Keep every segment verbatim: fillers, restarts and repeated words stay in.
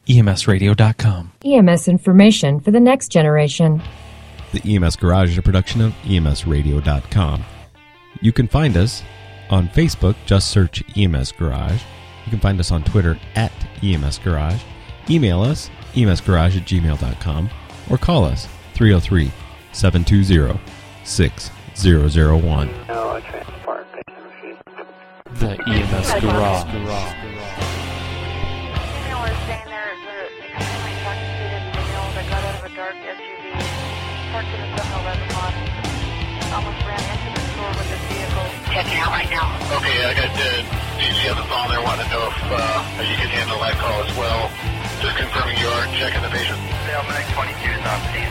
E M S radio dot com. E M S information for the next generation. The E M S Garage is a production of E M S radio dot com. You can find us on Facebook, just search E M S Garage. You can find us on Twitter at E M S Garage. Email us, E M S garage at gmail dot com, or call us, three oh three, seven two zero, six zero zero one. The E M S Garage. Checking out right now. Okay, I got the D C on the phone there wanting to know if uh, you can handle that call as well. Just confirming you are checking the patient. Salmonic twenty-two is on scene.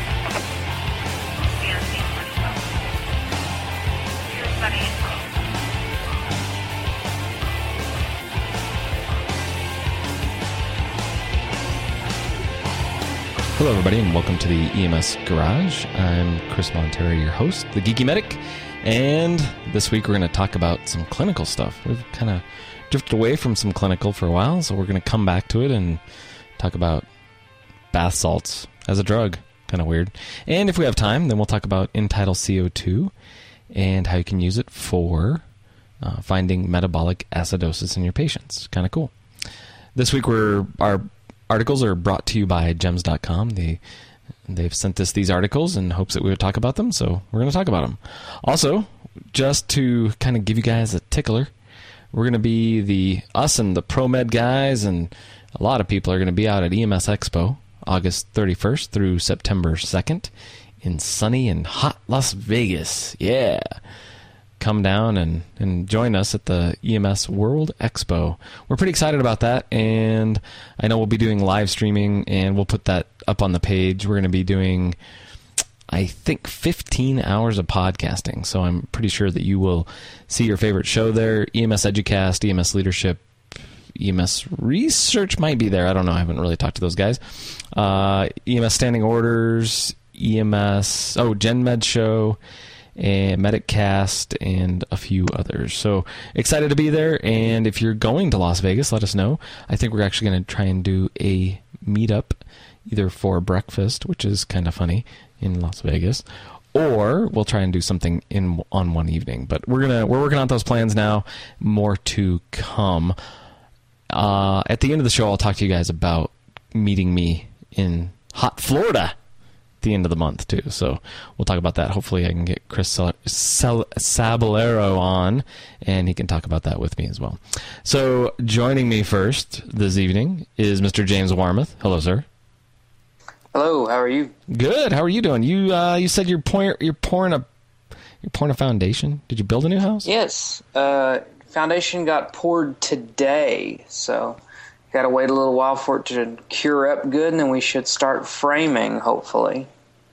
Hello, everybody, and welcome to the E M S Garage. I'm Chris Montero, your host, the Geeky Medic, and this week we're going to talk about some clinical stuff. We've kind of drifted away from some clinical for a while, so we're going to come back to it and talk about bath salts as a drug. Kind of weird. And if we have time, then we'll talk about end-tidal C O two and how you can use it for uh, finding metabolic acidosis in your patients. Kind of cool. This week we're our articles are brought to you by gems dot com. They, they've sent us these articles in hopes that we would talk about them, so we're going to talk about them. Also, just to kind of give you guys a tickler, we're going to be the, us and the ProMed guys, and a lot of people are going to be out at E M S Expo, August thirty-first through September second, in sunny and hot Las Vegas. Yeah. Come down and, and join us at the E M S World Expo. We're pretty excited about that, and I know we'll be doing live streaming, and we'll put that up on the page. We're going to be doing, I think, fifteen hours of podcasting, so I'm pretty sure that you will see your favorite show there. E M S Educast, E M S Leadership, E M S Research might be there. I don't know. I haven't really talked to those guys. Uh, E M S Standing Orders, E M S, oh, GenMed Show, and MedicCast, and a few others. So excited to be there, and if you're going to Las Vegas, let us know. I think we're actually going to try and do a meetup, either for breakfast, which is kind of funny, in Las Vegas, or we'll try and do something in on one evening. But we're gonna we're working on those plans now. More to come. Uh, at the end of the show, I'll talk to you guys about meeting me in hot Florida the end of the month too, so we'll talk about that. Hopefully I can get Chris Sal- Sal- Saballero on, and he can talk about that with me as well. So joining me first this evening is Mister James Warmoth. Hello, sir. Hello, how are you? Good. How are you doing? You uh, you said you're pouring you're pouring a you're pouring a foundation. Did you build a new house? Yes. Uh, foundation got poured today, so got to wait a little while for it to cure up good, and then we should start framing, hopefully.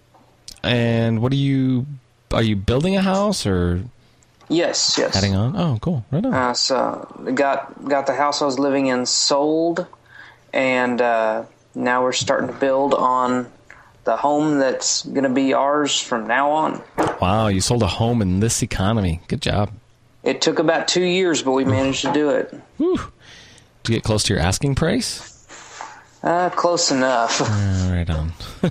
And what are you, are you building a house or? Yes, yes. Adding on? Oh, cool. Right on. Uh, so got got the house I was living in sold, and uh, now we're starting to build on the home that's going to be ours from now on. Wow, you sold a home in this economy. Good job. It took about two years, but we managed to do it. Whew. Did you get close to your asking price? Uh, close enough. Uh, right on.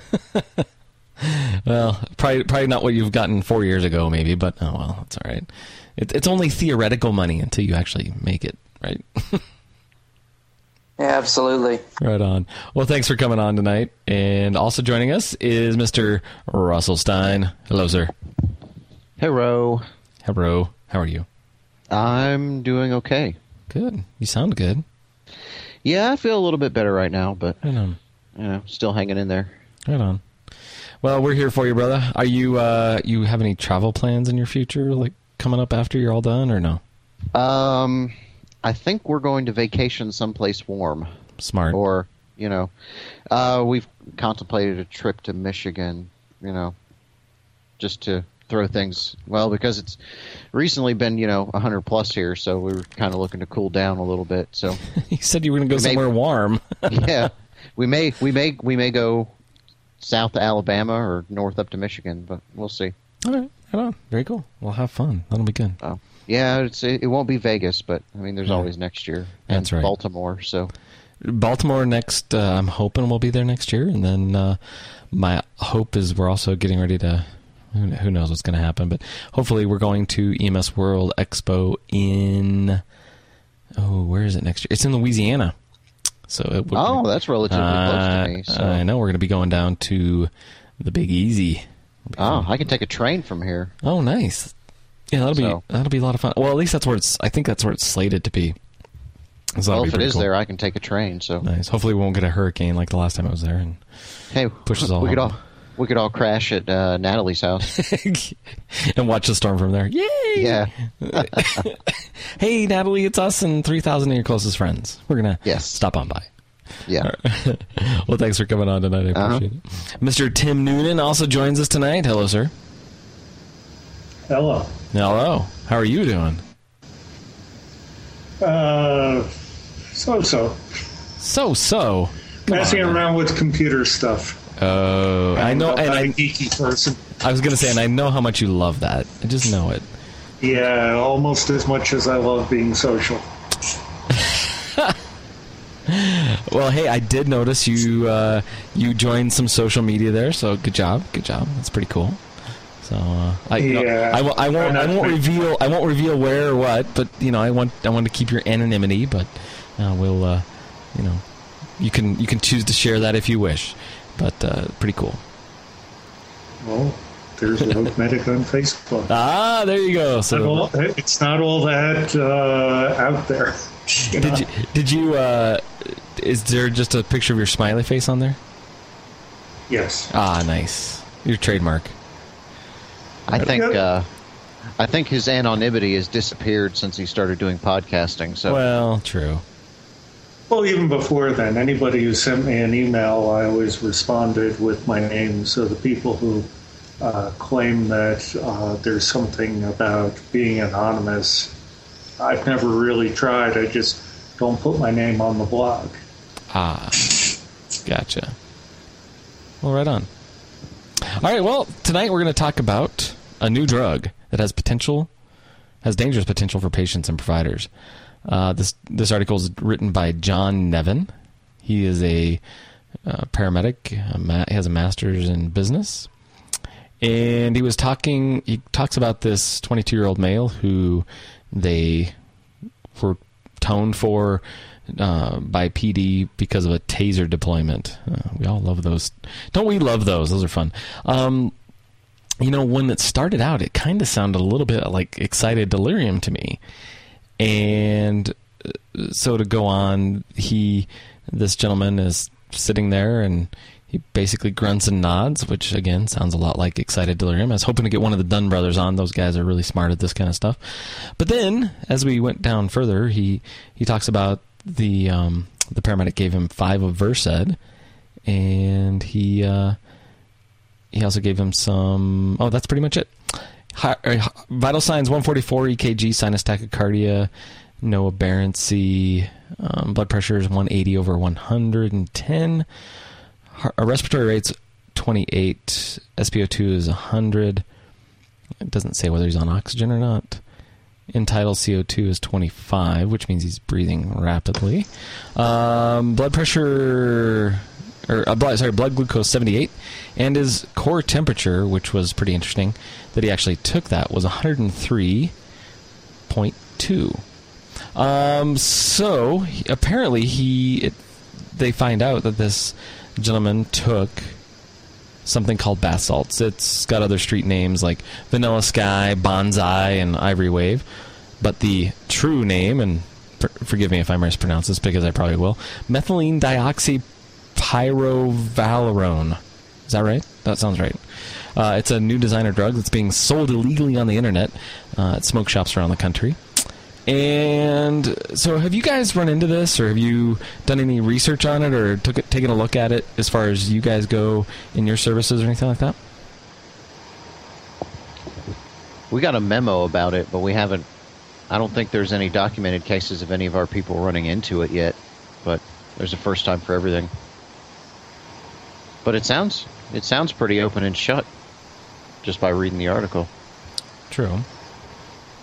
Well, probably probably not what you've gotten four years ago, maybe, but oh well, that's all right. It, it's only theoretical money until you actually make it, right? Yeah, absolutely. Right on. Well, thanks for coming on tonight. And also joining us is Mister Russell Stein. Hello, sir. Hello. Hello. How are you? I'm doing okay. Good. You sound good. Yeah, I feel a little bit better right now, but Right on. you know, still hanging in there. Right on. Well, we're here for you, brother. Are you uh, you have any travel plans in your future, like coming up after you're all done, or no? Um, I think we're going to vacation someplace warm. Smart. Or, you know, uh, we've contemplated a trip to Michigan, you know, just to throw things, well, because it's recently been, you know, one hundred plus here, so we were kind of looking to cool down a little bit. So You said you were going to go We may- somewhere warm. yeah, we may we may we may go south to Alabama or north up to Michigan, but we'll see. All right. Right on. Very cool. We'll have fun. That'll be good. Oh, yeah, it's, it, it won't be Vegas, but I mean, there's Yeah. always next year. That's and right. Baltimore, so Baltimore next. Uh, I'm hoping we'll be there next year, and then uh, my hope is we're also getting ready to. Who knows what's going to happen, but hopefully we're going to E M S World Expo in. Oh, where is it next year? It's in Louisiana. So it would, oh, that's relatively uh, close to me. So. I know we're going to be going down to the Big Easy. Oh, I can take a train from here. Oh, nice. Yeah, that'll so. be that'll be a lot of fun. Well, at least that's where it's. I think that's where it's slated to be. So well, be if it is cool. there, I can take a train. So nice. Hopefully, we won't get a hurricane like the last time I was there and hey, push us all. We could home. all we could all crash at uh, Natalie's house and watch the storm from there. Yay! Yeah. Hey, Natalie, it's us and three thousand of your closest friends. We're gonna yes. stop on by. Yeah. Well, thanks for coming on tonight. I appreciate uh-huh. it. Mister Tim Noonan also joins us tonight. Hello, sir. Hello. Hello. How are you doing? Uh, so-so. So-so. Come Messing on, around with computer stuff. Oh, I know. And I'm I, a geeky person. I was going to say, and I know how much you love that. I just know it. Yeah, almost as much as I love being social. Well, hey, I did notice you uh, you joined some social media there, so good job, good job. That's pretty cool. So uh, I, you know, Yeah. I, w- I won't I won't reveal I won't reveal where or what, but you know I want I want to keep your anonymity, but uh, we'll uh, you know you can you can choose to share that if you wish, but uh, pretty cool. Well, there's Rogue Medic on Facebook. Ah, there you go. So Not all- it's not all that uh, out there. You know? did you did you uh, is there just a picture of your smiley face on there? Yes. Ah, nice. Your trademark. I think uh, I think his anonymity has disappeared since he started doing podcasting. So Well, true. Well, even before then, anybody who sent me an email, I always responded with my name. So the people who uh, claim that uh, there's something about being anonymous, I've never really tried. I just don't put my name on the blog. Ah, gotcha. Well, right on. All right, well, tonight we're going to talk about a new drug that has potential, has dangerous potential for patients and providers. Uh, this this article is written by John Nevin. He is a uh, paramedic. A ma- he has a master's in business. And he was talking, he talks about this twenty-two-year-old male who they were toned for uh, by P D because of a taser deployment. Uh, we all love those. Don't we love those? Those are fun. Um, you know, when it started out, it kind of sounded a little bit like excited delirium to me. And so to go on, he, this gentleman is sitting there and he basically grunts and nods, which again sounds a lot like excited delirium. I was hoping to get one of the Dunn brothers on. Those guys are really smart at this kind of stuff. But then, as we went down further, he, he talks about the um, the paramedic gave him five of Versed, and he uh, he also gave him some. Oh, that's pretty much it. Hi, vital signs one forty-four, E K G, sinus tachycardia, no aberrancy, um, blood pressure is one eighty over one hundred ten. Our respiratory rate's twenty-eight. S p O two is one hundred. It doesn't say whether he's on oxygen or not. End-tidal C O two is twenty-five, which means he's breathing rapidly. Um, blood pressure, or uh, blood, sorry, blood glucose seventy-eight, and his core temperature, which was pretty interesting, that he actually took that was one hundred three point two. Um, so he, apparently he, it, they find out that this gentleman took something called bath salts. It's got other street names like Vanilla Sky, Bonsai, and Ivory Wave. But the true name, and for, forgive me if I mispronounce this because I probably will, methylene dioxypyrovalerone. Is that right? That sounds right. Uh, it's a new designer drug that's being sold illegally on the internet uh, at smoke shops around the country. And so have you guys run into this, or have you done any research on it, or took it, taken a look at it as far as you guys go in your services or anything like that? we got a memo about it, but we haven't. I don't think there's any documented cases of any of our people running into it yet, but there's a first time for everything. But it sounds it sounds pretty open and shut just by reading the article. True.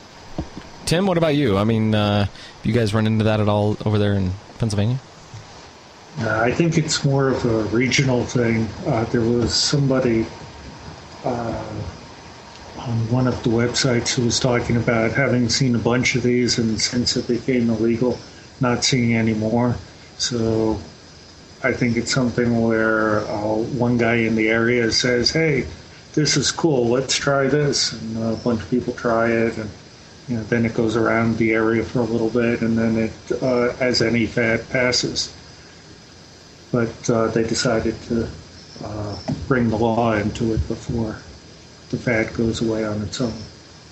Tim, what about you? I mean, uh, you guys run into that at all over there in Pennsylvania? Uh, I think it's more of a regional thing. Uh, there was somebody uh, on one of the websites who was talking about having seen a bunch of these, and since it became illegal, not seeing any more. So I think it's something where uh, one guy in the area says, hey, this is cool, let's try this. And a bunch of people try it, and you know, then it goes around the area for a little bit, and then it, uh, as any fad, passes. But uh, they decided to uh, bring the law into it before the fad goes away on its own.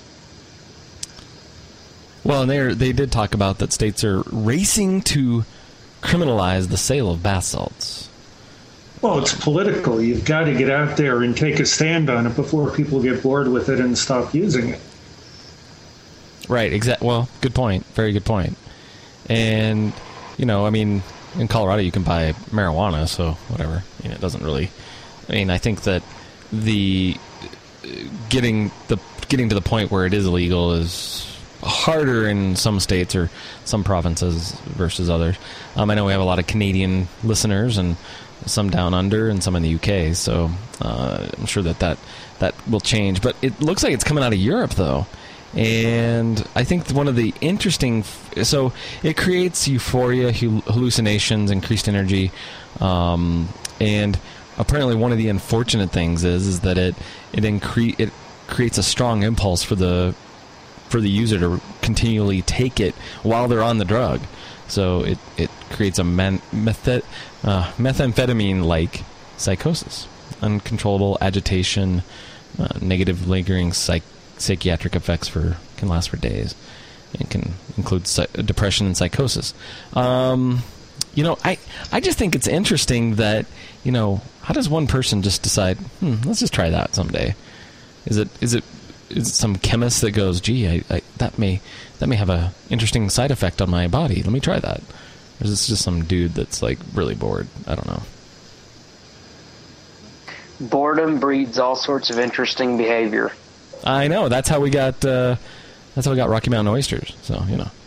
Well, and they they did talk about that states are racing to criminalize the sale of bath salts. Well, it's political. You've got to get out there and take a stand on it before people get bored with it and stop using it. Right, exact. Well, good point. Very good point. And, you know, I mean, in Colorado you can buy marijuana, so whatever. You know, it doesn't really... I mean, I think that the getting the getting to the point where it is illegal is harder in some states or some provinces versus others. Um, I know we have a lot of Canadian listeners and some down under and some in the U K, so uh, I'm sure that, that that will change. But it looks like it's coming out of Europe, though. And I think one of the interesting... So it creates euphoria, hallucinations, increased energy, um, and apparently one of the unfortunate things is is that it it, incre- it creates a strong impulse for the for the user to continually take it while they're on the drug. So it, it creates a men- meth- uh, methamphetamine-like psychosis, uncontrollable agitation, uh, negative lingering psych- psychiatric effects for can last for days. It can include psych- depression and psychosis. Um, you know, I I just think it's interesting that, you know, how does one person just decide, hmm, let's just try that someday? Is it is it is it some chemist that goes, gee, I, I that may that may have a interesting side effect on my body. Let me try that. Or is this just some dude that's like really bored? I don't know. Boredom breeds all sorts of interesting behavior. I know. That's how we got. Uh, that's how we got Rocky Mountain oysters. So you know.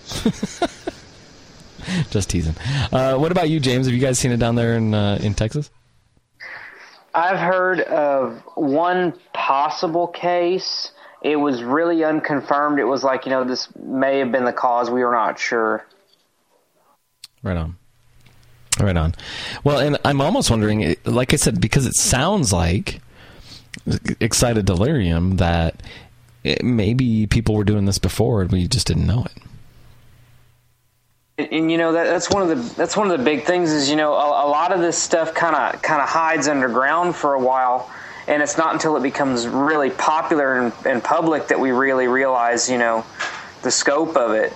Just teasing. Uh, what about you, James? Have you guys seen it down there in uh, in Texas? I've heard of one possible case. It was really unconfirmed. It was like, you know, this may have been the cause. We were not sure. Right on. Right on. Well, and I'm almost wondering, like I said, because it sounds like excited delirium, that it, maybe people were doing this before and we just didn't know it. And, and you know that that's one of the that's one of the big things is, you know, a, a lot of this stuff kind of kind of hides underground for a while, and it's not until it becomes really popular and, and public that we really realize, you know, the scope of it.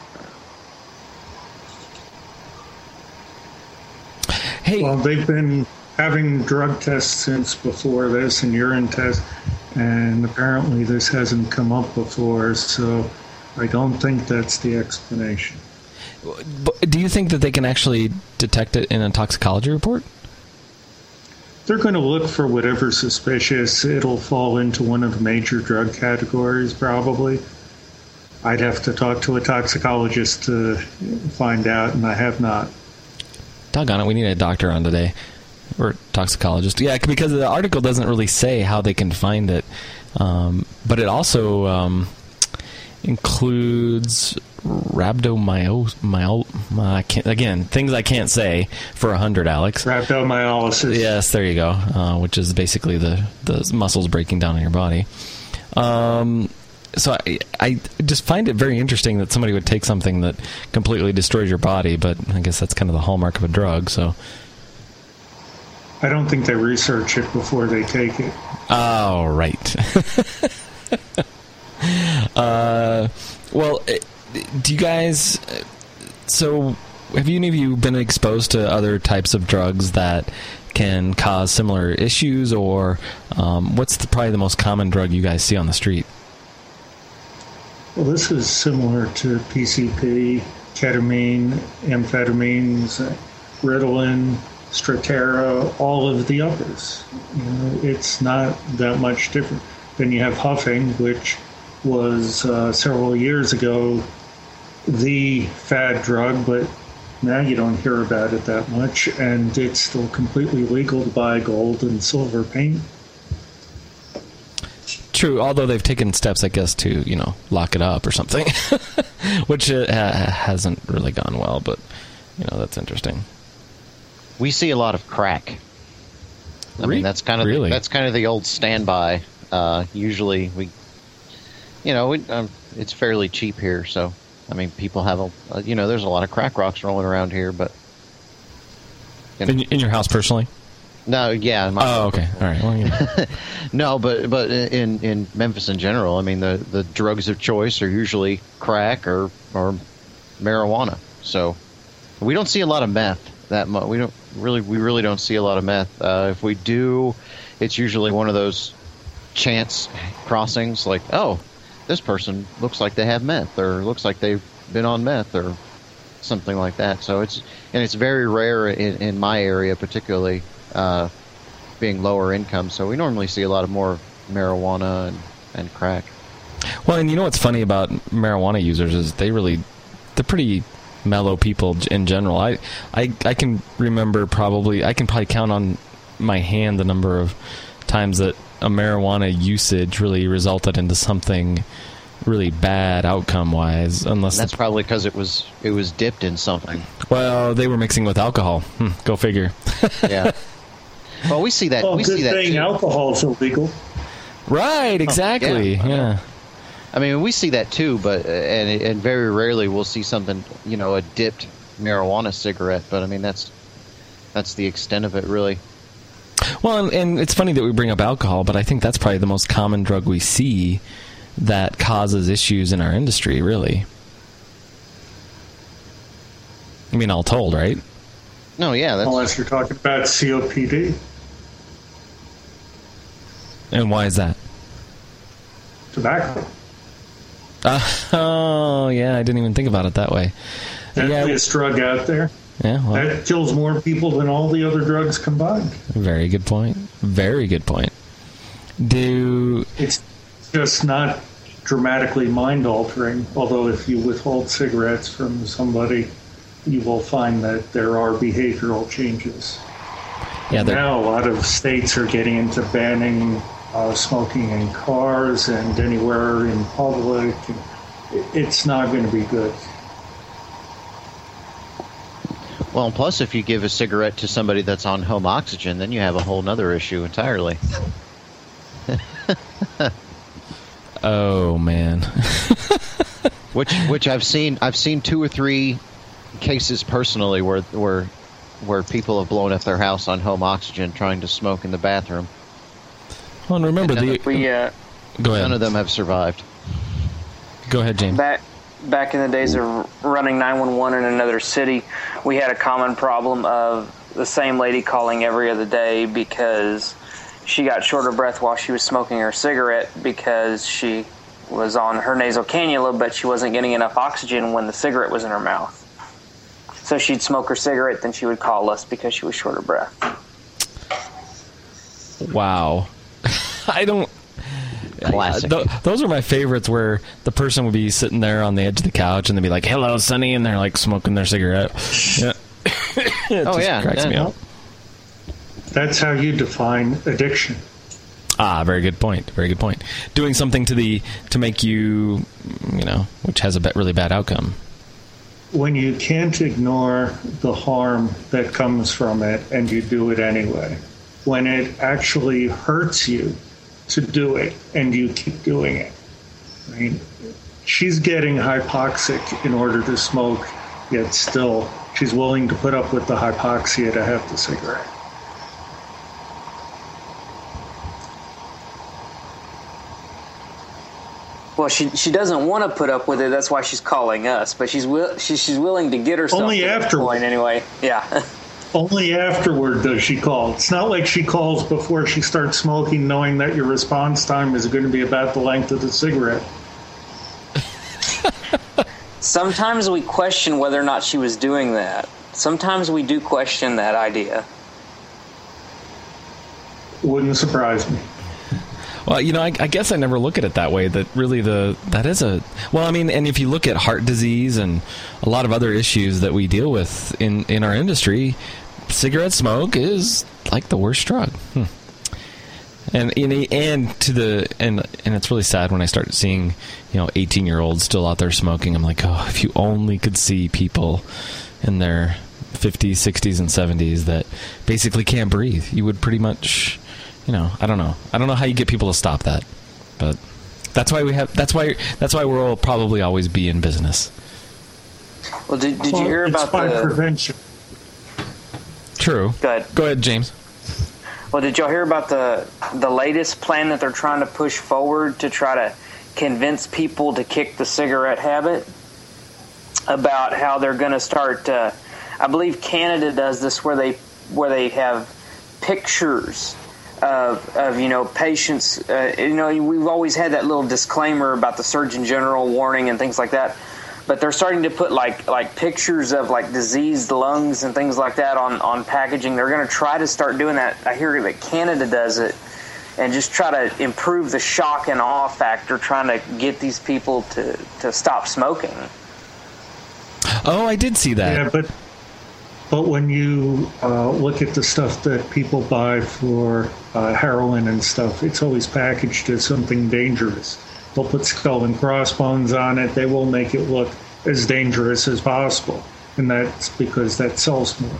Hey, well, they've been having drug tests since before this and urine tests, and apparently this hasn't come up before, so I don't think that's the explanation. But do you think that they can actually detect it in a toxicology report? They're going to look for whatever's suspicious. It'll fall into one of the major drug categories, probably. I'd have to talk to a toxicologist to find out, and I have not. Doggone it, we need a doctor on today. Or toxicologist. Yeah, because the article doesn't really say how they can find it. Um, but it also um, includes rhabdomyolysis. I can't, again, things I can't say for a hundred, Alex. Rhabdomyolysis. Yes, there you go. Uh, which is basically the, the muscles breaking down in your body. Um, so I, I just find it very interesting that somebody would take something that completely destroys your body, but I guess that's kind of the hallmark of a drug, so... I don't think they research it before they take it. Oh, right. uh, well, do you guys... So, have any of you been exposed to other types of drugs that can cause similar issues, or um, what's the, probably the most common drug you guys see on the street? Well, this is similar to P C P, ketamine, amphetamines, Ritalin, Strattera, all of the others. You know, it's not that much different. Then you have huffing, which was uh, several years ago the fad drug, but now you don't hear about it that much, and it's still completely legal to buy gold and silver paint. True, although they've taken steps, I guess, to, you know, lock it up or something, which uh, hasn't really gone well, but, you know, that's interesting. We see a lot of crack. I Re- mean, that's kind of really? the, that's kind of the old standby. Uh, usually, we, you know, we, um, it's fairly cheap here, so I mean, people have a, uh, you know, there's a lot of crack rocks rolling around here, but you know. in, in your house personally? No, yeah. In my oh, okay, all right. Well, yeah. No, but but in in Memphis in general, I mean, the, the drugs of choice are usually crack or or marijuana. So we don't see a lot of meth that much. We don't really we really don't see a lot of meth. Uh, if we do, it's usually one of those chance crossings, like, oh, this person looks like they have meth, or looks like they've been on meth, or something like that. So it's and it's very rare in, in my area, particularly uh, being lower income. So we normally see a lot of more marijuana and, and crack. Well, and you know what's funny about marijuana users is they really they're pretty mellow people in general. I I I can remember probably I can probably count on my hand the number of times that a marijuana usage really resulted into something really bad outcome wise, unless And that's the, probably because it was it was dipped in something. well, they were mixing with alcohol. Hmm, go figure. Yeah. Well, we see that. Well, we good see that thing too. alcohol's illegal. Right, exactly. Oh, yeah. yeah. I mean, we see that too, but uh, and and very rarely we'll see something, you know, a dipped marijuana cigarette. But I mean, that's that's the extent of it, really. Well, and, and it's funny that we bring up alcohol, but I think that's probably the most common drug we see that causes issues in our industry, really. I mean, all told, right? No, yeah, that's Unless you're talking about C O P D. And why is that? Tobacco. Uh, oh, yeah, I didn't even think about it that way. Deadliest drug out there. Yeah, well, That kills more people than all the other drugs combined. very good point. Very good point. Do It's just not dramatically mind-altering, although if you withhold cigarettes from somebody, you will find that there are behavioral changes. yeah, they're- Now a lot of states are getting into banning uh, smoking in cars and anywhere in public. It's not going to be good. well. Plus, if you give a cigarette to somebody that's on home oxygen, then you have a whole nother issue entirely. oh man. Which which I've seen I've seen two or three cases personally where where where people have blown up their house on home oxygen trying to smoke in the bathroom. Well, and remember And the. We uh, Go ahead. None of them have survived. Go ahead, James. back back in the days of running nine one one in another city, we had a common problem of the same lady calling every other day because she got short of breath while she was smoking her cigarette because she was on her nasal cannula, but she wasn't getting enough oxygen when the cigarette was in her mouth. So she'd smoke her cigarette, then she would call us because she was short of breath. Wow. I don't. Classic. I, th- those are my favorites where the person would be sitting there on the edge of the couch and they'd be like, hello, Sonny, and they're like smoking their cigarette. Yeah. It Oh, just yeah, cracks yeah. me up. That's how you define addiction. Ah, very good point. Very good point. Doing something to the to make you, you know, which has a ba- really bad outcome. When you can't ignore the harm that comes from it and you do it anyway. When it actually hurts you to do it and you keep doing it. I mean, she's getting hypoxic in order to smoke, yet still she's willing to put up with the hypoxia to have the cigarette. Well, she she doesn't want to put up with it. That's why she's calling us. But she's will she, she's willing to get herself Only to that afterward. point anyway. Yeah. Only afterward does she call. It's not like she calls before she starts smoking, knowing that your response time is going to be about the length of the cigarette. Sometimes we question whether or not she was doing that. Sometimes we do question that idea. Wouldn't surprise me. Well, you know, I, I guess I never look at it that way. That really the that is a well, I mean, and if you look at heart disease and a lot of other issues that we deal with in, in our industry, cigarette smoke is like the worst drug. Hmm. And and to the and and it's really sad when I start seeing, you know, eighteen year olds still out there smoking. I'm like, oh, if you only could see people in their fifties, sixties, and seventies that basically can't breathe, you would pretty much, you know, I don't know, I don't know how you get people to stop that, but that's why we have that's why that's why we'll probably always be in business. Well, did did well, you hear it's about by the prevention? True. Go ahead. Go ahead, James. Well, did y'all hear about the the latest plan that they're trying to push forward to try to convince people to kick the cigarette habit? About how they're going to start. Uh, I believe Canada does this, where they where they have pictures of of you know patients. Uh, you know, we've always had that little disclaimer about the Surgeon General warning and things like that. But they're starting to put like like pictures of like diseased lungs and things like that on, on packaging. They're going to try to start doing that. I hear that Canada does it, and just try to improve the shock and awe factor, trying to get these people to, to stop smoking. Oh, I did see that. Yeah, but but when you uh, look at the stuff that people buy for uh, heroin and stuff, it's always packaged as something dangerous. They'll put skull and crossbones on it. They will make it look as dangerous as possible. And that's because that sells more.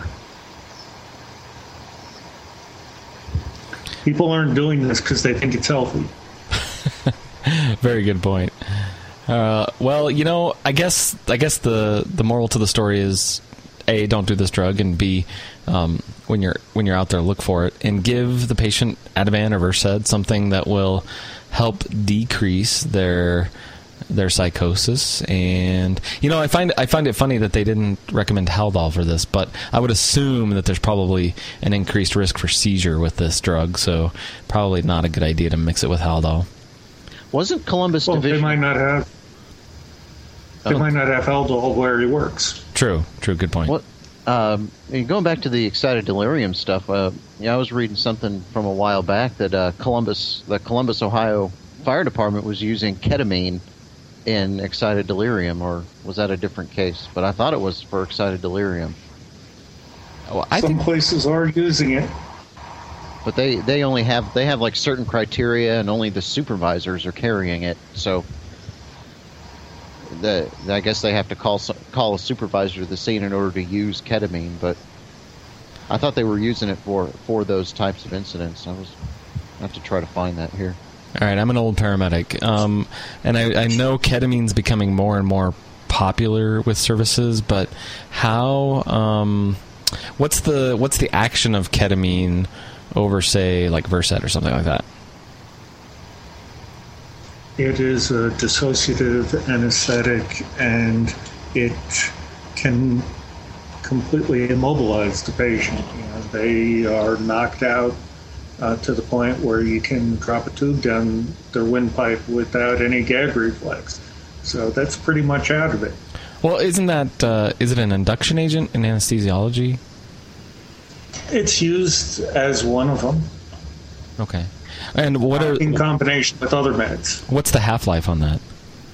People aren't doing this because they think it's healthy. Very good point. Uh, well, you know, I guess I guess the, the moral to the story is A, don't do this drug, and B, um, when you're when you're out there, look for it and give the patient Ativan or Versed, something that will help decrease their their psychosis. And you know, I find I find it funny that they didn't recommend Haldol for this, but I would assume that there's probably an increased risk for seizure with this drug, so probably not a good idea to mix it with Haldol. Wasn't Columbus well, Division? They might not have. They might not have Haldol where he works. True. True. Good point. What? Um, going back to the excited delirium stuff, uh, yeah, I was reading something from a while back that uh, Columbus, the Columbus, Ohio Fire Department was using ketamine in excited delirium, or was that a different case? But I thought it was for excited delirium. Well, I Some think, places are using it. But they, they only have they have like certain criteria, and only the supervisors are carrying it. So the I guess they have to call call a supervisor to the scene in order to use ketamine. But I thought they were using it for, for those types of incidents. I was I have to try to find that here. All right, I'm an old paramedic, um, and I, I know ketamine's becoming more and more popular with services. But how? Um, what's the what's the action of ketamine over, say, like Versed or something like that? It is a dissociative anesthetic, and it can completely immobilize the patient. You know, they are knocked out uh, to the point where you can drop a tube down their windpipe without any gag reflex. So that's pretty much out of it. Well, isn't that uh, is it an induction agent in anesthesiology? It's used as one of them. Okay. And what are in combination with other meds? What's the half-life on that?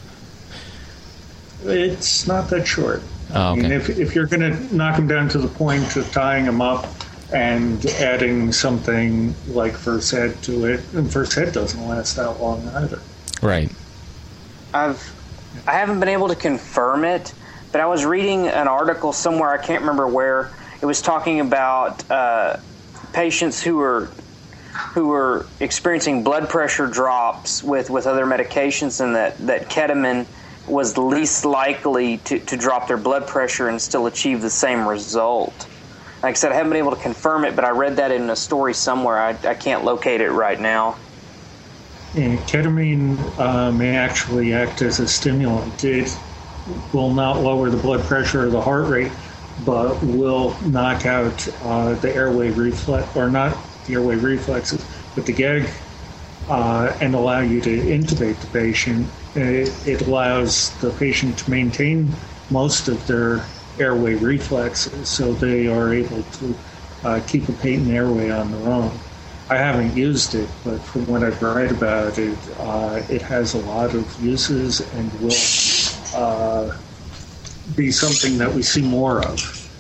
It's not that short. Oh, okay. I mean, if if you're going to knock them down to the point of tying them up and adding something like Versed to it, and Versed doesn't last that long either. Right. I've I haven't been able to confirm it, but I was reading an article somewhere, I can't remember where. It was talking about uh, patients who were who were experiencing blood pressure drops with, with other medications, and that, that ketamine was least likely to, to drop their blood pressure and still achieve the same result. Like I said, I haven't been able to confirm it, but I read that in a story somewhere. I, I can't locate it right now. And ketamine uh, may actually act as a stimulant. It will not lower the blood pressure or the heart rate, but will knock out uh, the airway reflex, or not the airway reflexes, but the gag, uh, and allow you to intubate the patient. It, it allows the patient to maintain most of their airway reflexes, so they are able to uh, keep a patent airway on their own. I haven't used it, but from what I've read about it, uh, it has a lot of uses and will uh, be something that we see more of.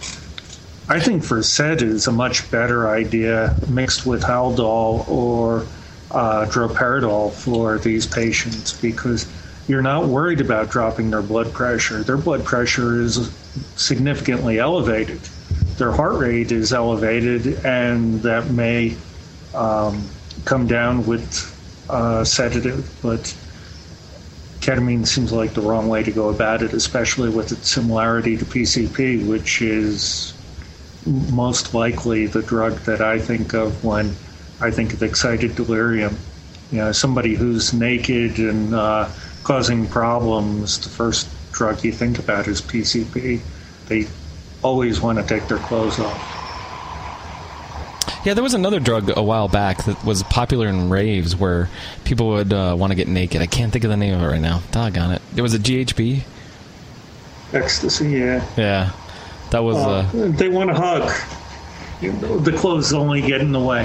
I think Versed is a much better idea mixed with Haldol or uh, droperidol for these patients, because you're not worried about dropping their blood pressure. Their blood pressure is significantly elevated. Their heart rate is elevated, and that may um, come down with uh, sedative, but ketamine seems like the wrong way to go about it, especially with its similarity to P C P, which is most likely the drug that I think of when I think of excited delirium. You know, somebody who's naked and uh, causing problems, the first drug you think about is P C P. They always want to take their clothes off. Yeah, there was another drug a while back that was popular in raves where people would uh, want to get naked. I can't think of the name of it right now. Doggone it. It was a G H B? Ecstasy, yeah. Yeah. That was... Uh, uh, they want to hug. The clothes only get in the way.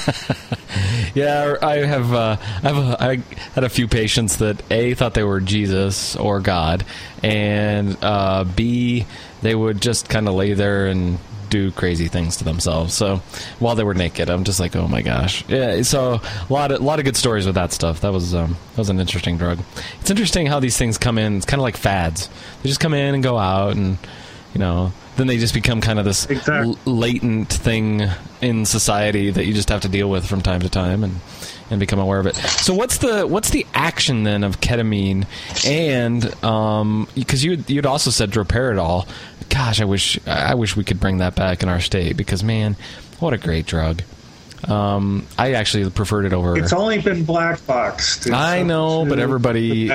Yeah, I have. Uh, I have. A, I had a few patients that A, thought they were Jesus or God, and uh, B, they would just kind of lay there and do crazy things to themselves. So while they were naked, I'm just like, oh my gosh. Yeah. So a lot of a lot of good stories with that stuff. That was um, that was an interesting drug. It's interesting how these things come in. It's kind of like fads. They just come in and go out, and you know. Then they just become kind of this exactly. l- latent thing in society that you just have to deal with from time to time and, and become aware of it. So what's the what's the action then of ketamine? And um, because you you'd also said droperidol. Gosh, I wish I wish we could bring that back in our state, because man, what a great drug. Um, I actually preferred it over. It's only been black boxed. I know, but everybody.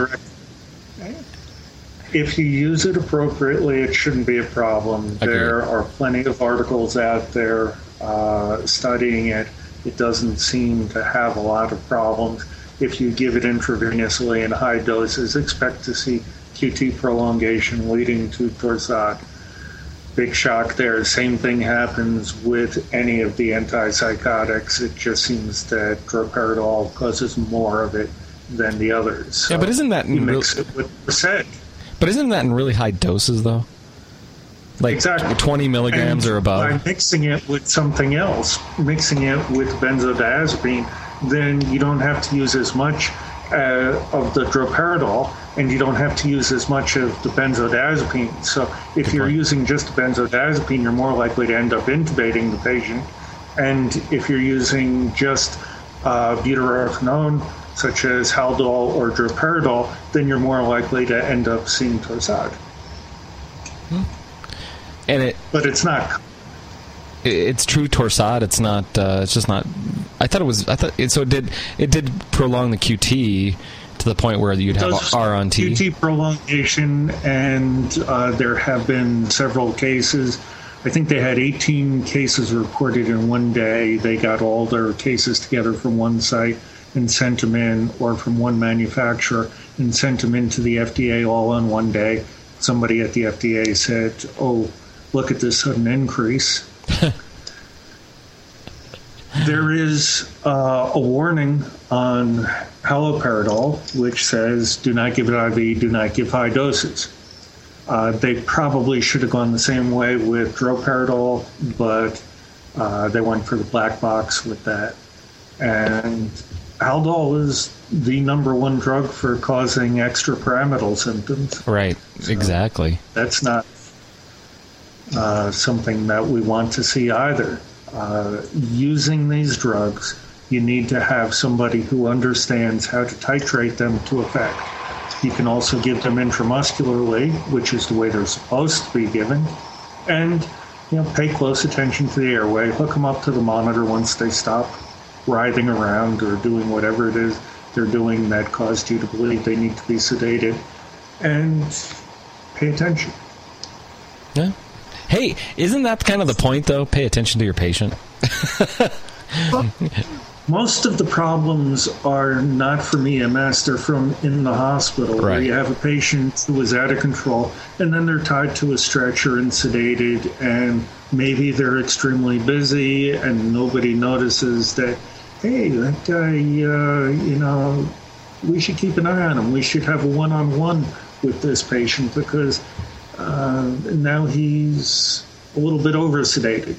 If you use it appropriately, it shouldn't be a problem. Agreed. There are plenty of articles out there uh, studying it. It doesn't seem to have a lot of problems. If you give it intravenously in high doses, expect to see Q T prolongation leading to Torsades. Big shock there. Same thing happens with any of the antipsychotics. It just seems that droperidol causes more of it than the others. So yeah, but isn't that... you mix it with Versed. But isn't that in really high doses, though? Like exactly. twenty milligrams and or above? By mixing it with something else, mixing it with benzodiazepine, then you don't have to use as much uh, of the droperidol, and you don't have to use as much of the benzodiazepine. So if Good you're point. using just benzodiazepine, you're more likely to end up intubating the patient. And if you're using just uh, butyrophenone, such as Haldol or droperidol, then you're more likely to end up seeing Torsades. Hmm. And it, but it's not. It's true Torsade. It's not. Uh, it's just not. I thought it was. I thought it, so. It did. It did prolong the Q T to the point where you'd have R on T. Q T prolongation, and uh, there have been several cases. I think they had eighteen cases reported in one day. They got all their cases together from one site and sent them in, or from one manufacturer and sent them into the F D A all on one day. Somebody at the F D A said, oh, look at this sudden increase. There is uh, a warning on haloperidol, which says do not give it I V, do not give high doses. Uh, they probably should have gone the same way with droperidol, but uh, they went for the black box with that. And Haldol is the number one drug for causing extrapyramidal symptoms. Right, so exactly. That's not uh, something that we want to see either. Uh, using these drugs, you need to have somebody who understands how to titrate them to effect. You can also give them intramuscularly, which is the way they're supposed to be given, and you know, pay close attention to the airway. Hook them up to the monitor once they stop writhing around or doing whatever it is they're doing that caused you to believe they need to be sedated, and pay attention. Yeah. Hey, isn't that kind of the point, though? Pay attention to your patient. Well, most of the problems are not from E M S, they're from in the hospital, right. Where you have a patient who is out of control, and then they're tied to a stretcher and sedated, and maybe they're extremely busy and nobody notices that, hey, that guy, uh, you know, we should keep an eye on him. We should have a one-on-one with this patient because uh, now he's a little bit over-sedated.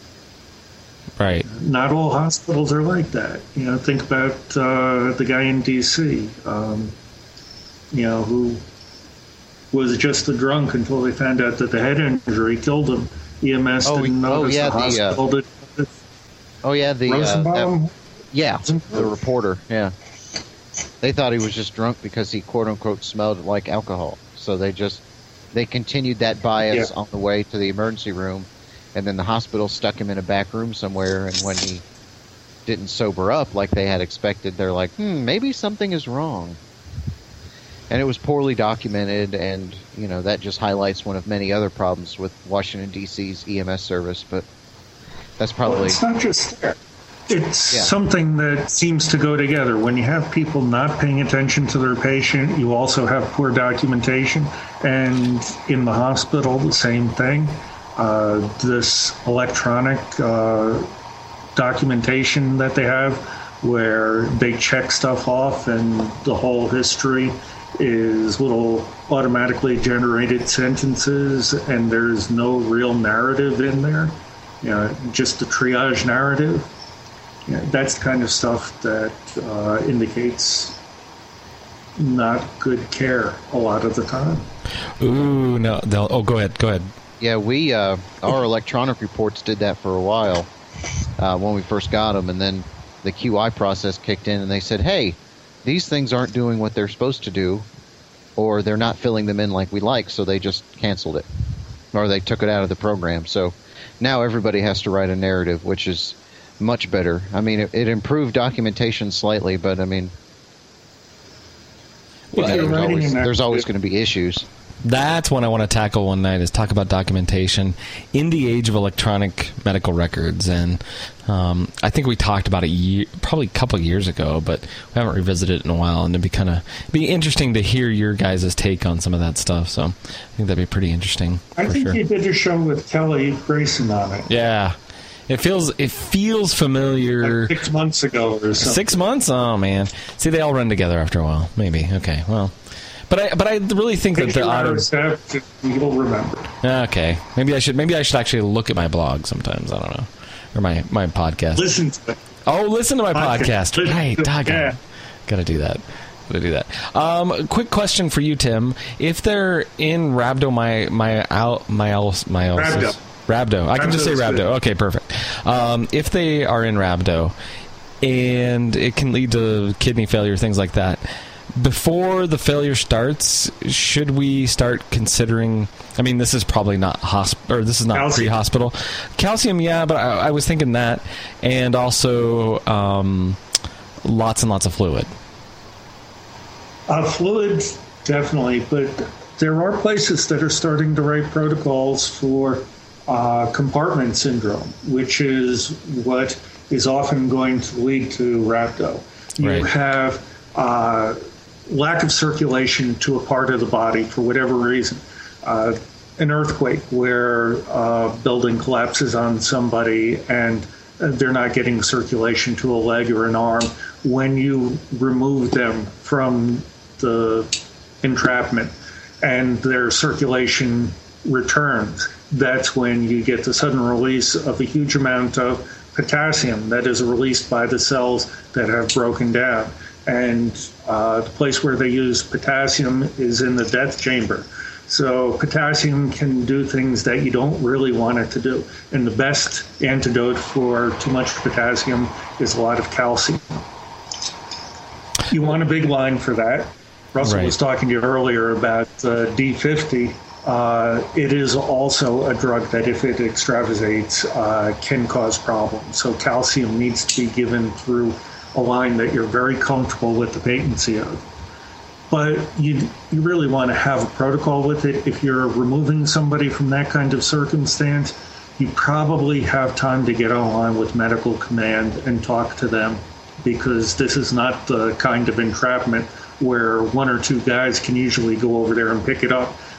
Right. Not all hospitals are like that. You know, think about uh, the guy in D C, um, you know, who was just a drunk until they found out that the head injury killed him. E M S oh, didn't oh, notice yeah, the hospital. The, uh, did, oh, yeah, the... Rosenbaum? Uh, that, yeah, the reporter, yeah. They thought he was just drunk because he, quote-unquote, smelled like alcohol. So they just... They continued that bias yeah. on the way to the emergency room. And then the hospital stuck him in a back room somewhere, and when he didn't sober up like they had expected, they're like, hmm, maybe something is wrong. And it was poorly documented, and, you know, that just highlights one of many other problems with Washington, D C's E M S service, but that's probably... Well, it's not just there. It's yeah. something that seems to go together. When you have people not paying attention to their patient, you also have poor documentation, and in the hospital, the same thing. Uh, this electronic uh, documentation that they have where they check stuff off and the whole history is little automatically generated sentences and there's no real narrative in there, you know, just the triage narrative. You know, that's the kind of stuff that uh, indicates not good care a lot of the time. Ooh, no. They'll, oh, go ahead. Go ahead. Yeah, we uh, our electronic reports did that for a while uh, when we first got them, and then the Q I process kicked in, and they said, "Hey, these things aren't doing what they're supposed to do, or they're not filling them in like we like," so they just canceled it, or they took it out of the program. So now everybody has to write a narrative, which is much better. I mean, it, it improved documentation slightly, but I mean, well, there's always, there's always going to be issues. That's what I want to tackle one night, is talk about documentation in the age of electronic medical records. And um, I think we talked about it year, probably a couple of years ago, but we haven't revisited it in a while. And it'd be kind of be interesting to hear your guys' take on some of that stuff. So I think that'd be pretty interesting. I think sure. you did a show with Kelly Grayson on it. Yeah. It feels it feels familiar. Like six months ago or something. Six months? Oh, man. See, they all run together after a while. Maybe. Okay, well... But I, but I really think that the auto. You'll remember. Okay, maybe I should. Maybe I should actually look at my blog sometimes. I don't know, or my, my podcast. Listen to it. Oh, listen to my podcast. podcast. Right, dog. Yeah. Gotta do that. Gotta do that. Um, quick question for you, Tim. If they're in rhabdo, my my out my myosis, rhabdo. I can just say rhabdo. Okay, perfect. Um, if they are in rhabdo, and it can lead to kidney failure, things like that. Before the failure starts, should we start considering? I mean, this is probably not hosp- or this is not Calcium. pre-hospital. Calcium, yeah, but I, I was thinking that, and also um, lots and lots of fluid. Uh, fluid, definitely, but there are places that are starting to write protocols for uh, compartment syndrome, which is what is often going to lead to rhabdo. You Right. have uh, lack of circulation to a part of the body for whatever reason. Uh, an earthquake where a building collapses on somebody and they're not getting circulation to a leg or an arm. When you remove them from the entrapment and their circulation returns, that's when you get the sudden release of a huge amount of potassium that is released by the cells that have broken down. And uh, the place where they use potassium is in the death chamber. So potassium can do things that you don't really want it to do. And the best antidote for too much potassium is a lot of calcium. You want a big line for that. Russell Right. was talking to you earlier about uh, D fifty. Uh, it is also a drug that, if it extravasates, uh, can cause problems. So calcium needs to be given through a line that you're very comfortable with the patency of. But you you really want to have a protocol with it. If you're removing somebody from that kind of circumstance, you probably have time to get online with medical command and talk to them, because this is not the kind of entrapment where one or two guys can usually go over there and pick it up.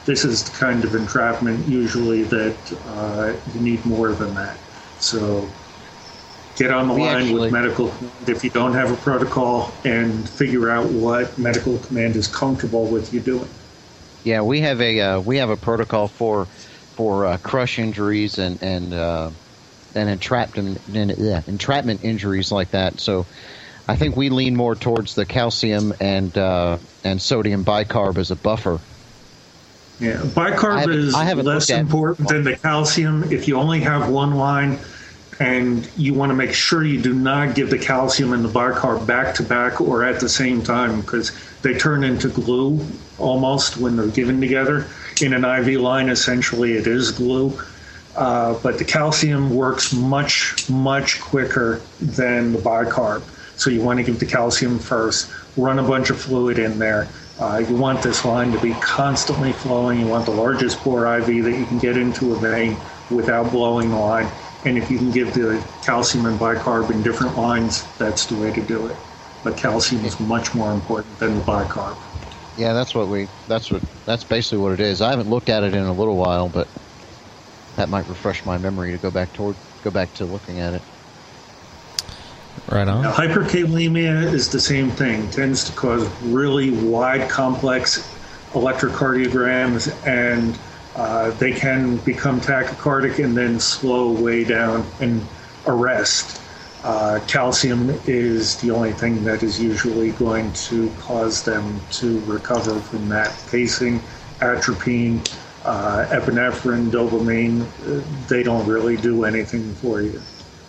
This is the kind of entrapment usually that uh, you need more than that. So get on the we line actually, with medical command if you don't have a protocol, and figure out what medical command is comfortable with you doing. Yeah, we have a uh, we have a protocol for for uh, crush injuries and and uh, and entrapment and, yeah, entrapment injuries like that. So I think we lean more towards the calcium and uh, and sodium bicarb as a buffer. Yeah, bicarb is less important than the calcium. If you only have one line, and you want to make sure you do not give the calcium and the bicarb back to back or at the same time, because they turn into glue almost when they're given together. In an I V line, essentially, it is glue. Uh, but the calcium works much, much quicker than the bicarb. So you want to give the calcium first, run a bunch of fluid in there. Uh, you want this line to be constantly flowing. You want the largest bore I V that you can get into a vein without blowing the line. And if you can give the calcium and bicarb in different lines, that's the way to do it. But calcium is much more important than the bicarb. Yeah, that's what we. That's what. That's basically what it is. I haven't looked at it in a little while, but that might refresh my memory to go back toward, go back to looking at it. Right on. Now, hyperkalemia is the same thing. It tends to cause really wide, complex electrocardiograms, and uh, they can become tachycardic and then slow way down and arrest. Uh, calcium is the only thing that is usually going to cause them to recover from that. Pacing, atropine, uh, epinephrine, dopamine, uh, they don't really do anything for you.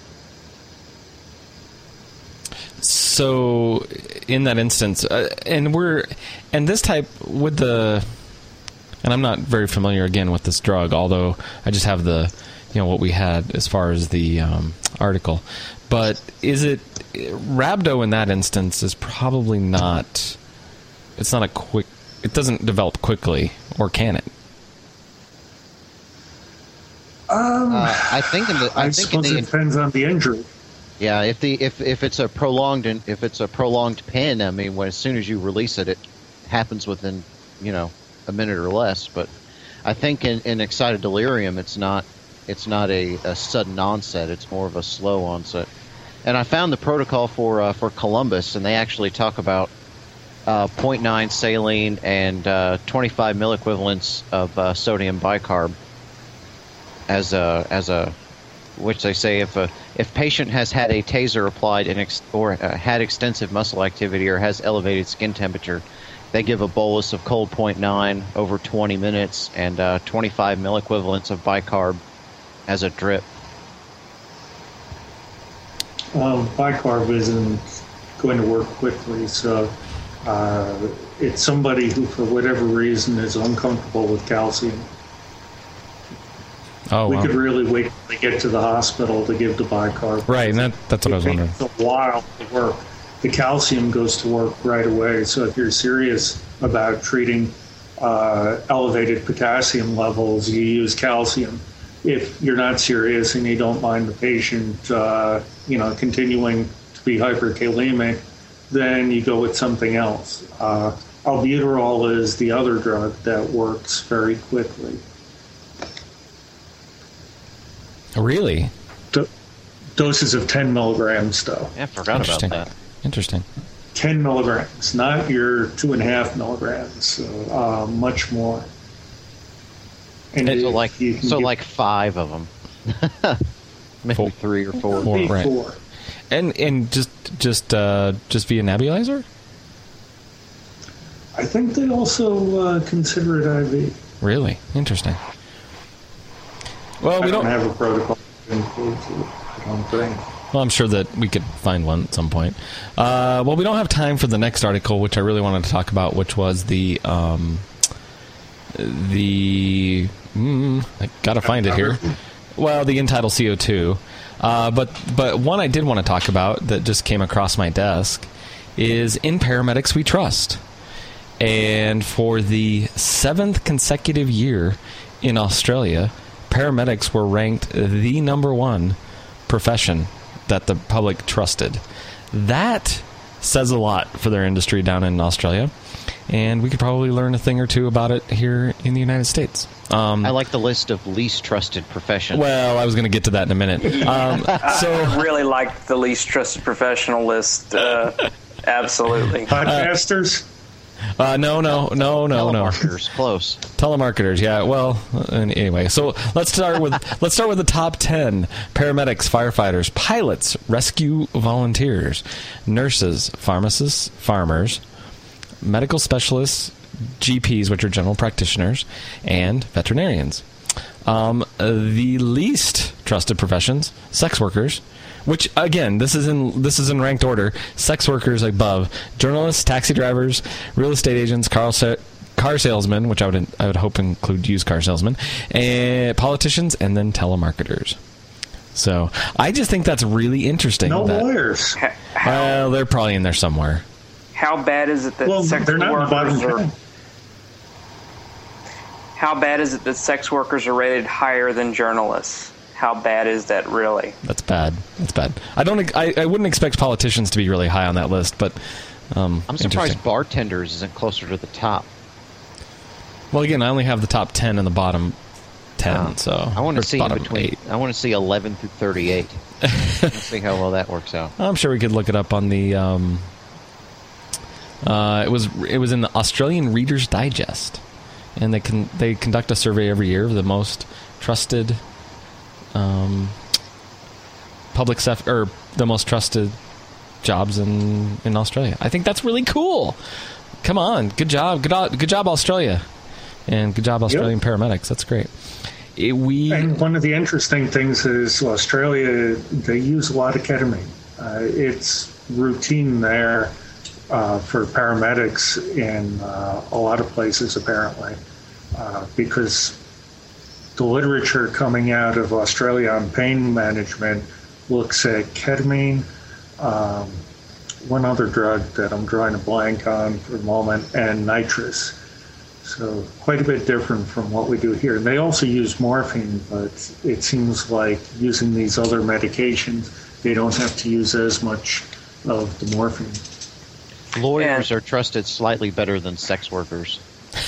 So, in that instance, uh, and we're, and this type with the, and I'm not very familiar again with this drug, although I just have the, you know, what we had as far as the um, article. But is it, rhabdo in that instance is probably not, it's not a quick, it doesn't develop quickly, or can it? Um, uh, I think in the, I, I think suppose in the, it depends on the injury. Yeah, if the if if it's a prolonged if it's a prolonged pin, I mean, when as soon as you release it, it happens within, you know, a minute or less. But I think in, in excited delirium, it's not it's not a, a sudden onset; it's more of a slow onset. And I found the protocol for uh, for Columbus, and they actually talk about uh, zero point nine saline and uh, twenty-five milliequivalents of uh, sodium bicarb as a as a which they say if a if patient has had a taser applied and ex, or uh, had extensive muscle activity or has elevated skin temperature, they give a bolus of cold point nine over twenty minutes and uh, twenty-five milliequivalents of bicarb as a drip. Well, bicarb isn't going to work quickly, so uh, it's somebody who, for whatever reason, is uncomfortable with calcium. Oh, we wow. could really wait till they get to the hospital to give the bicarb. Right, and that, that's what it I was wondering. It takes a while to work. The calcium goes to work right away. So if you're serious about treating uh, elevated potassium levels, you use calcium. If you're not serious and you don't mind the patient, uh, you know, continuing to be hyperkalemic, then you go with something else. Uh, albuterol is the other drug that works very quickly. Really? Do- doses of ten milligrams, though. Yeah, I forgot about that. Interesting. ten milligrams, not your two and a half milligrams. So uh, much more. And so like, so get, like five of them, maybe four. three or four. Four, right. four. And and just just uh, just via nebulizer? I think they also uh, consider it I V. Really interesting. Well, I we don't, don't have a protocol that includes it, I don't think. Well, I'm sure that we could find one at some point. Uh, well, we don't have time for the next article, which I really wanted to talk about, which was the um, the mm, I gotta find it here. Well, the Entitle C O two. Uh, but but one I did want to talk about that just came across my desk is In Paramedics We Trust. And for the seventh consecutive year in Australia, paramedics were ranked the number one profession that the public trusted. That says a lot for their industry down in Australia. and we could probably learn a thing or two about it here in the United States. Um, I like the list of least trusted professions. well, I was going to get to that in a minute. Um, so, I really like the least trusted professional list. Uh, absolutely. Podcasters? Uh, no, no, no, no, no. Telemarketers, close. Telemarketers, yeah. Well, anyway, so let's start with let's start with the top ten: paramedics, firefighters, pilots, rescue volunteers, nurses, pharmacists, farmers, medical specialists, G Ps, which are general practitioners, and veterinarians. Um, the least trusted professions: sex workers. Which, again, this is in this is in ranked order. Sex workers above. Journalists, taxi drivers, real estate agents, car, sa- car salesmen, which I would I would hope include used car salesmen, and politicians, and then telemarketers. So I just think that's really interesting. No that, lawyers. Well, they're probably in there somewhere. How bad is it that Well, sex they're not in the workers bottom are... ten. How bad is it that sex workers are rated higher than journalists? How bad is that really? That's bad. That's bad. I don't. I, I wouldn't expect politicians to be really high on that list, but um, I'm surprised bartenders isn't closer to the top. Well, again, I only have the top ten and the bottom ten, Oh. so I want to or see in bottom between. eight. I want to see eleven through thirty-eight. Let's see how well that works out. I'm sure we could look it up on the. Um, uh, it was it was in the Australian Reader's Digest, and they can they conduct a survey every year of the most trusted. Um, public sector, or the most trusted jobs in, in Australia. I think that's really cool. Come on, good job, good good job, Australia, and good job, Australian Yep. paramedics. That's great. It, we And one of the interesting things is Australia, they use a lot of ketamine. Uh, it's routine there uh, for paramedics in uh, a lot of places, apparently, uh, because the literature coming out of Australia on pain management looks at ketamine, um, one other drug that I'm drawing a blank on for the moment, and nitrous. So quite a bit different from what we do here. They also use morphine, but it seems like using these other medications, they don't have to use as much of the morphine. Lawyers are trusted slightly better than sex workers.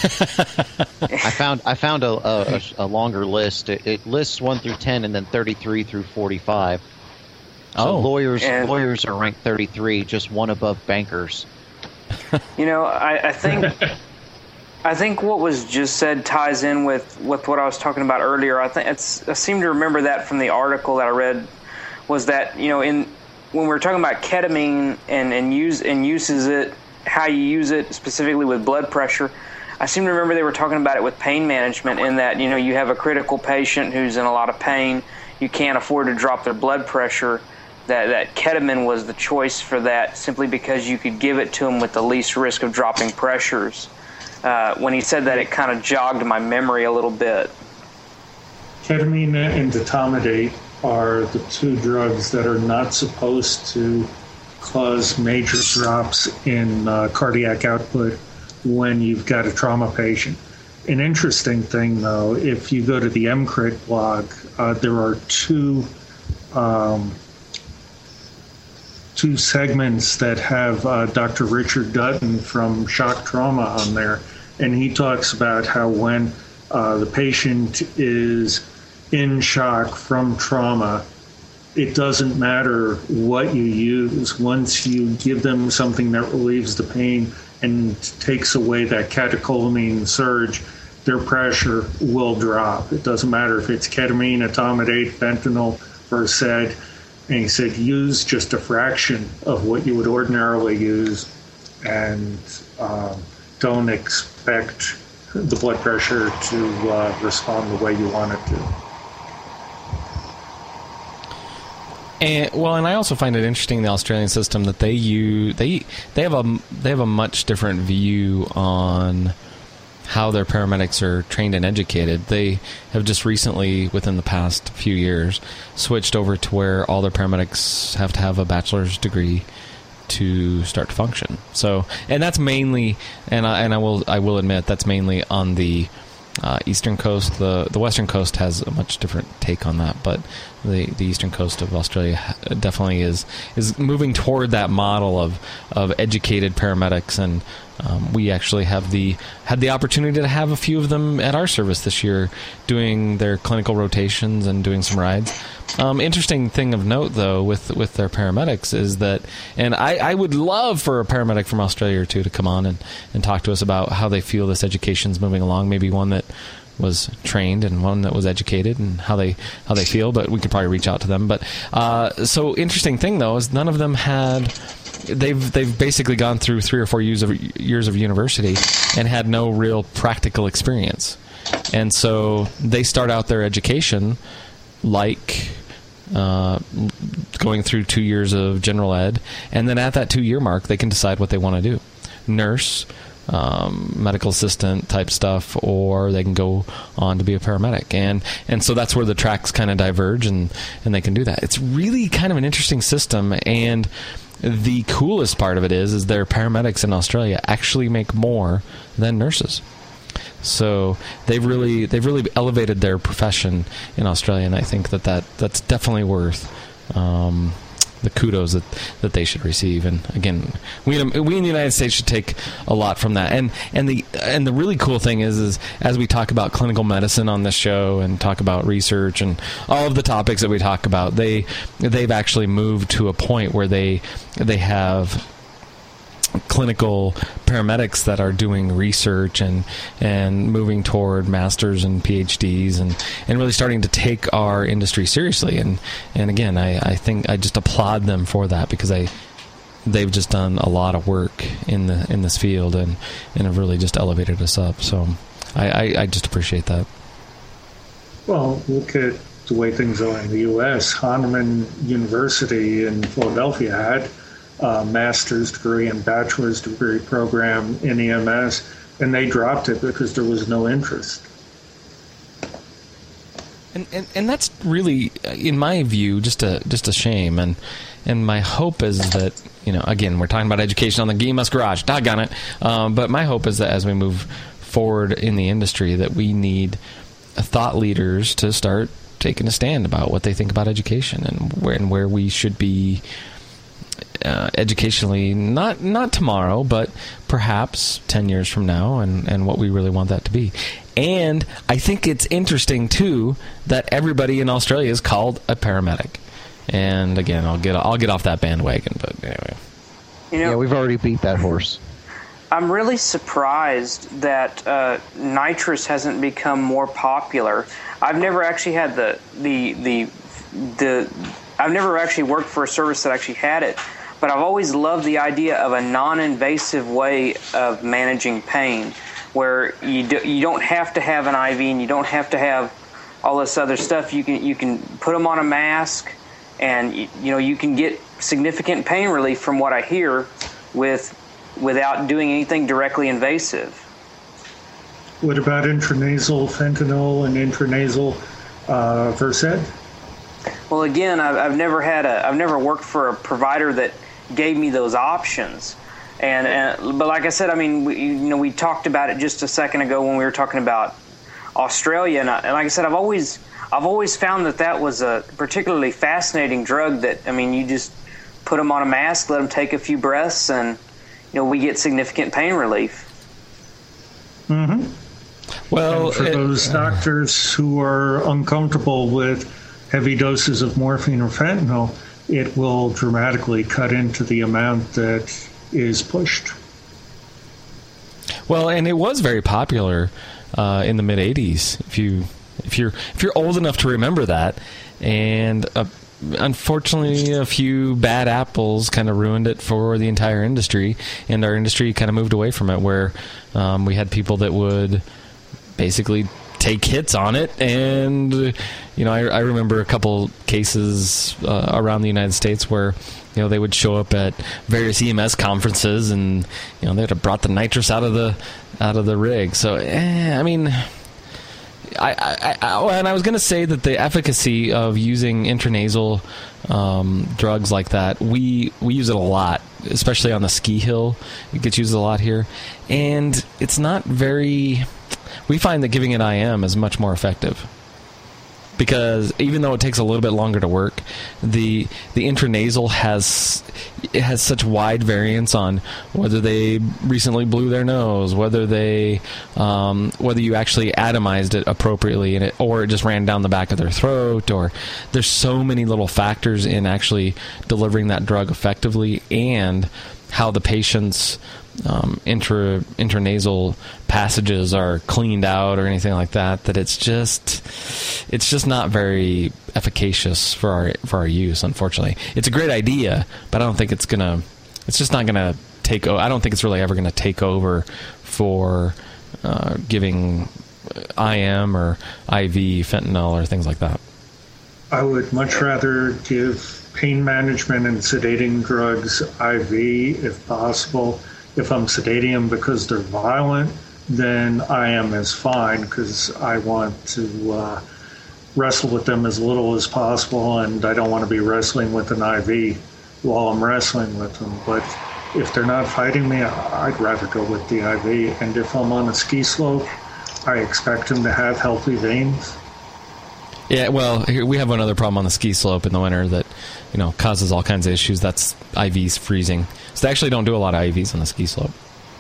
I found I found a, a, a longer list. It, it lists one through ten, and then thirty-three through forty-five. So Oh. lawyers And- lawyers are ranked thirty-three, just one above bankers. You know, I, I think I think what was just said ties in with, with what I was talking about earlier. I think it's I seem to remember that from the article that I read, was that, you know, in when we were talking about ketamine and, and use and uses it, how you use it specifically with blood pressure, I seem to remember they were talking about it with pain management, in that, you know, you have a critical patient who's in a lot of pain, you can't afford to drop their blood pressure, that, that ketamine was the choice for that, simply because you could give it to them with the least risk of dropping pressures. Uh, when he said that, it kind of jogged my memory a little bit. Ketamine and etomidate are the two drugs that are not supposed to cause major drops in uh, cardiac output when you've got a trauma patient. An interesting thing, though, if you go to the M C R I T blog, uh, there are two um, two segments that have uh, Doctor Richard Dutton from Shock Trauma on there, and he talks about how when uh, the patient is in shock from trauma, it doesn't matter what you use. Once you give them something that relieves the pain and takes away that catecholamine surge, their pressure will drop. It doesn't matter if it's ketamine, etomidate, fentanyl, Versed. And he said use just a fraction of what you would ordinarily use, and um, don't expect the blood pressure to uh, respond the way you want it to. And well, and I also find it interesting in the Australian system that they use they they have a they have a much different view on how their paramedics are trained and educated. They have just recently, within the past few years, switched over to where all their paramedics have to have a bachelor's degree to start to function. So, and that's mainly, and I and I will I will admit that's mainly on the Uh, eastern coast. The the western coast has a much different take on that, but the the eastern coast of Australia definitely is is moving toward that model of of educated paramedics, and um, we actually have the had the opportunity to have a few of them at our service this year, doing their clinical rotations and doing some rides. Um, interesting thing of note, though, with with their paramedics is that, and I, I would love for a paramedic from Australia or two to come on and, and talk to us about how they feel this education's moving along. Maybe one that was trained and one that was educated, and how they how they feel. But we could probably reach out to them. But uh, so interesting thing though is none of them had. They've they've basically gone through three or four years of years of university and had no real practical experience, and so they start out their education like uh, going through two years of general ed, and then at that two year mark they can decide what they want to do: nurse, Um, medical assistant type stuff, or they can go on to be a paramedic, and and so that's where the tracks kind of diverge, and and they can do that. It's really kind of an interesting system, and the coolest part of it is is their paramedics in Australia actually make more than nurses. So they've really they've really elevated their profession in Australia, and I think that, that that's definitely worth um, the kudos that, that they should receive. And again, we in, we in the United States should take a lot from that. And and the and the really cool thing is is as we talk about clinical medicine on this show and talk about research and all of the topics that we talk about, they they've actually moved to a point where they they have clinical paramedics that are doing research and and moving toward masters and P H Ds and, and really starting to take our industry seriously. And and again, I, I think I just applaud them for that, because I they've just done a lot of work in the in this field and, and have really just elevated us up. So I, I, I just appreciate that. Well, look at the way things are in the U S Hahnemann University in Philadelphia had a master's degree and bachelor's degree program in E M S, and they dropped it because there was no interest. And, and and that's really, in my view, just a just a shame. And and my hope is that, you know, again, we're talking about education on the E M S Garage, doggone it. Um, but my hope is that as we move forward in the industry, that we need thought leaders to start taking a stand about what they think about education and where and where we should be uh, educationally, not not tomorrow, but perhaps ten years from now, and, and what we really want that to be. And I think it's interesting, too, that everybody in Australia is called a paramedic. And again, I'll get I'll get off that bandwagon, but anyway. You know, yeah, we've already beat that horse. I'm really surprised that uh, nitrous hasn't become more popular. I've never actually had the the the the. I've never actually worked for a service that actually had it, but I've always loved the idea of a non-invasive way of managing pain, where you do, you don't have to have an I V and you don't have to have all this other stuff. You can you can put them on a mask, and you, you know you can get significant pain relief from what I hear with without doing anything directly invasive. What about intranasal fentanyl and intranasal uh, Versed? Well, again, I've, I've never had a, I've never worked for a provider that gave me those options. And, and but like I said, I mean, we, you know, we talked about it just a second ago when we were talking about Australia, and, I, and like I said, I've always, I've always found that that was a particularly fascinating drug. That I mean, you just put them on a mask, let them take a few breaths, and you know, we get significant pain relief. Mm-hmm. Well, and for it, those doctors who are uncomfortable with heavy doses of morphine or fentanyl, it will dramatically cut into the amount that is pushed. Well, and it was very popular uh, in the mid eighties. If you if you're if you're old enough to remember that, and uh, unfortunately, a few bad apples kind of ruined it for the entire industry, and our industry kind of moved away from it, where um, we had people that would basically take hits on it. And you know, I, I remember a couple cases uh, around the United States where you know they would show up at various E M S conferences, and you know they would have brought the nitrous out of the out of the rig. So eh, I mean, I, I, I and I was going to say that the efficacy of using intranasal um, drugs like that, we we use it a lot, especially on the ski hill. It gets used a lot here, and it's not very. We find that giving it I M is much more effective, because even though it takes a little bit longer to work, the the intranasal has it has such wide variance on whether they recently blew their nose, whether they um, whether you actually atomized it appropriately, and it, or it just ran down the back of their throat, or there's so many little factors in actually delivering that drug effectively, and how the patient's um, intra intranasal passages are cleaned out or anything like that, that it's just it's just not very efficacious for our for our use, unfortunately. It's a great idea, but I don't think it's gonna it's just not gonna take o- I don't think it's really ever gonna take over for uh, giving I M or I V fentanyl or things like that. I would much rather give pain management and sedating drugs I V if possible. If I'm sedating them because they're violent, then I M is fine, because I want to uh, wrestle with them as little as possible, and I don't want to be wrestling with an I V while I'm wrestling with them. But if they're not fighting me, I'd rather go with the I V. And if I'm on a ski slope, I expect them to have healthy veins. Yeah, well, here we have another problem on the ski slope in the winter that, you know, causes all kinds of issues. That's I Vs freezing. So they actually don't do a lot of I Vs on the ski slope.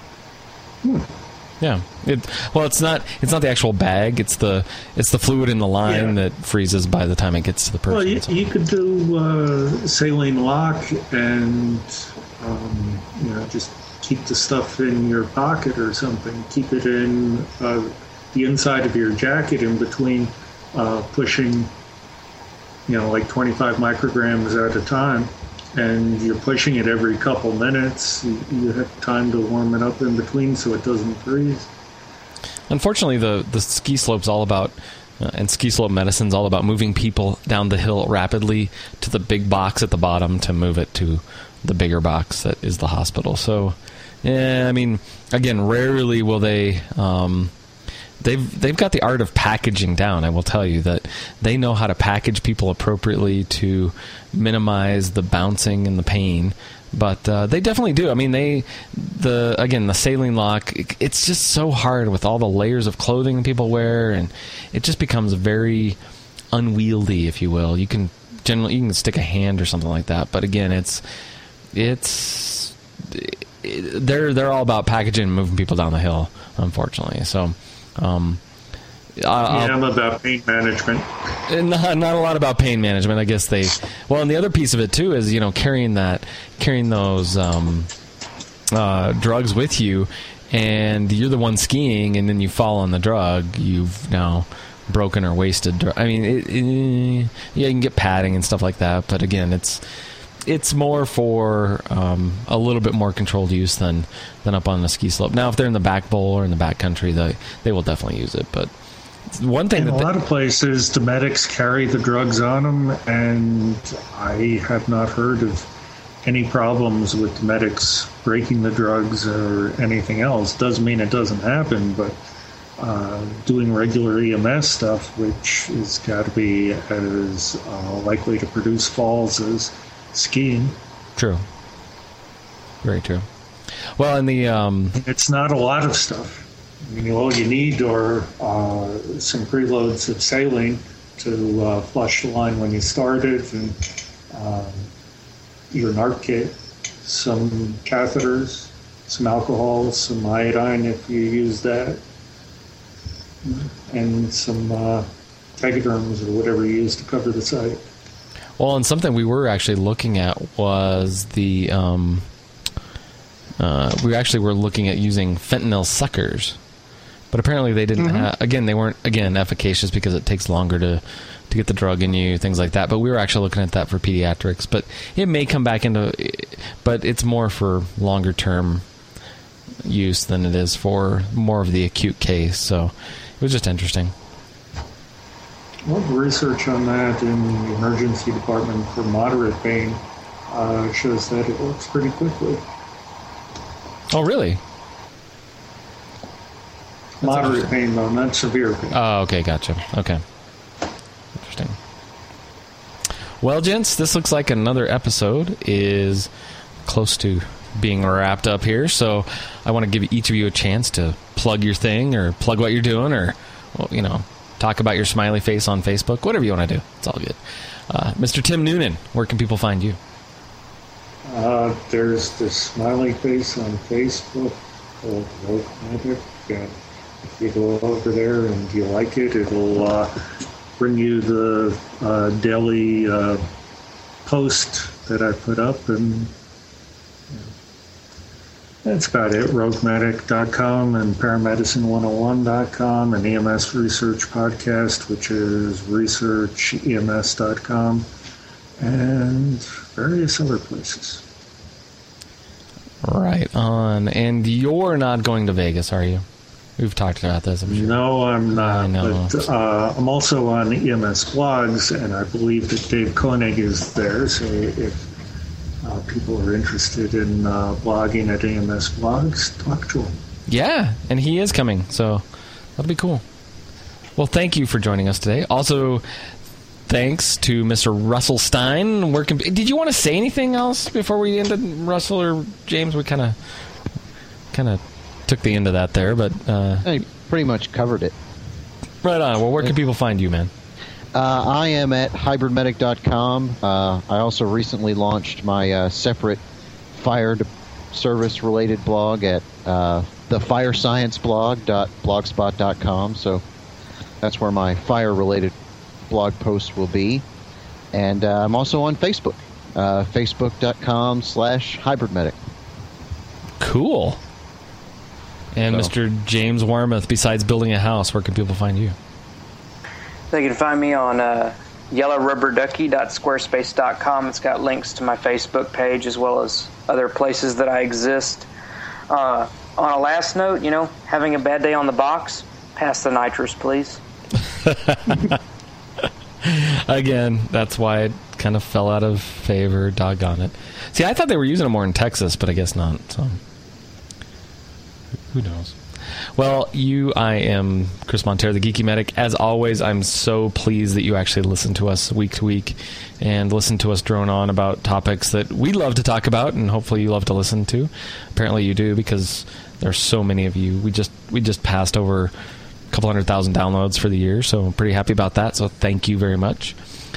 Hmm. Yeah. It, well, it's not it's not the actual bag. It's the it's the fluid in the line Yeah. that freezes by the time it gets to the person. Well, you, So- you could do uh, saline lock and, um, you know, just keep the stuff in your pocket or something. Keep it in uh, the inside of your jacket in between uh, pushing, you know, like twenty-five micrograms at a time. And you're pushing it every couple minutes. You, you have time to warm it up in between so it doesn't freeze. Unfortunately, the, the ski slope's all about, uh, and ski slope medicine's all about moving people down the hill rapidly to the big box at the bottom to move it to the bigger box that is the hospital. So, yeah, I mean, again, rarely will they... Um, They've they've got the art of packaging down. I will tell you that they know how to package people appropriately to minimize the bouncing and the pain. But uh, they definitely do. I mean, they the again the saline lock. It, it's just so hard with all the layers of clothing people wear, and it just becomes very unwieldy, if you will. You can generally you can stick a hand or something like that. But again, it's it's it, they're they're all about packaging and moving people down the hill, unfortunately. So. Um, I am about pain management. Not, not a lot about pain management. I guess they. Well, and the other piece of it too is, you know, carrying that, carrying those um, uh, drugs with you, and you're the one skiing, and then you fall on the drug. You've now broken or wasted. Dr- I mean, it, it, yeah, you can get padding and stuff like that, but again, it's. It's more for um, a little bit more controlled use than, than up on the ski slope. Now, if they're in the back bowl or in the back country, they they will definitely use it. But one thing in that a they, lot of places, the medics carry the drugs on them, and I have not heard of any problems with the medics breaking the drugs or anything else. Doesn't mean it doesn't happen, but uh, doing regular E M S stuff, which has got to be as uh, likely to produce falls as skiing. True. Very true. Well, in the um, it's not a lot of stuff. I mean, all you need are uh, some preloads of saline to uh, flush the line when you start it, and um, your NARC kit, some catheters, some alcohol, some iodine if you use that, and some uh, tegaderms or whatever you use to cover the site. Well, and something we were actually looking at was the um, uh, we actually were looking at using fentanyl suckers, but apparently they didn't. Mm-hmm. ha- again, they weren't again efficacious because it takes longer to to get the drug in you, things like that. But we were actually looking at that for pediatrics, but it may come back into, but it's more for longer term use than it is for more of the acute case. So it was just interesting. Well, the research on that in the emergency department for moderate pain uh, shows that it works pretty quickly. Oh, really? That's moderate pain, though, not severe pain. Oh, okay, gotcha. Okay. Interesting. Well, gents, this looks like another episode is close to being wrapped up here, so I want to give each of you a chance to plug your thing or plug what you're doing or, well, you know, talk about your smiley face on Facebook, whatever you want to do. It's all good. Uh, Mister Tim Noonan, where can people find you? Uh, there's the smiley face on Facebook called Rogue Magic. Uh, if you go over there and you like it, it'll uh, bring you the uh, daily uh, post that I put up, and you know, that's about it. rogue medic dot com and paramedicine one oh one dot com and E M S Research Podcast, which is research E M S dot com, and various other places. Right on. And you're not going to Vegas, are you? We've talked about this, I'm sure. No, I'm not. I know. But uh, I'm also on E M S Blogs, and I believe that Dave Koenig is there. So if uh, people are interested in uh, blogging at E M S Blogs, talk to him. Yeah, and he is coming, so that'll be cool. Well, thank you for joining us today. Also, thanks to Mister Russell Stein. Where can, did you want to say anything else before we ended, Russell or James? We kind of kind of took the end of that there, but uh, I pretty much covered it. Right on. Well, where can people find you, man? Uh, I am at hybrid medic dot com. Uh, I also recently launched my uh, separate fire service related blog at uh, the fire science blog dot blogspot dot com. So that's where my fire related blog posts will be. And uh, I'm also on Facebook, uh, facebook dot com slash hybrid medic. Cool. And so, Mister James Warmoth, besides building a house, where can people find you? They can find me on uh, yellow rubber ducky dot squarespace dot com. It's got links to my Facebook page as well as other places that I exist. Uh, on a last note, you know, having a bad day on the box, pass the nitrous, please. Again, that's why it kind of fell out of favor. Doggone it. See, I thought they were using it more in Texas, but I guess not. So who knows? Well, you, I am Chris Montero, the Geeky Medic. As always, I'm so pleased that you actually listen to us week to week and listen to us drone on about topics that we love to talk about, and hopefully you love to listen to. Apparently you do, because there's so many of you. We just we just passed over a couple hundred thousand downloads for the year, so I'm pretty happy about that. So thank you very much.